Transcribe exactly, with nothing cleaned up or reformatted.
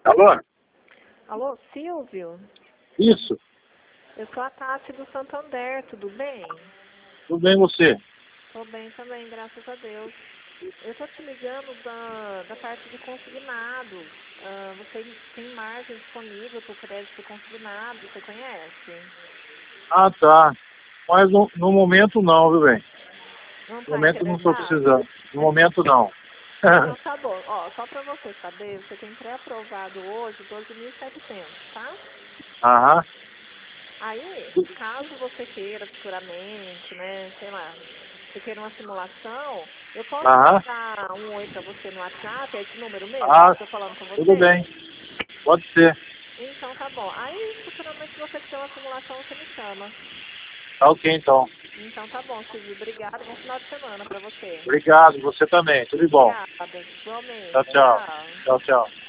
Alô? Alô, Silvio? Isso. Eu sou a Tati do Santander, tudo bem? Tudo bem você? Tô bem também, graças a Deus. Eu tô te ligando da, da parte de consignado. Ah, você tem margem disponível para o crédito consignado, você conhece? Ah, tá. Mas no, no momento não, viu, bem? Não No está momento não estou interessado? precisando. No momento não. Então tá bom. Ó, só para você saber, você tem pré-aprovado hoje doze mil e setecentos, tá? Aham. Aí, caso você queira futuramente, né, sei lá, você queira uma simulação, eu posso Aham. mandar um oi para você no WhatsApp, é esse número mesmo que eu Ah, estou falando com tudo você? bem. Pode ser. Então tá bom. Aí, futuramente, se você quiser uma simulação, você me chama. Tá ok, então. Então tá bom, Silvio. Obrigada. Bom final de semana para você. Obrigado. Você também. Tudo de bom. Obrigada. Igualmente. Tchau, tchau. Tchau. Tchau, tchau.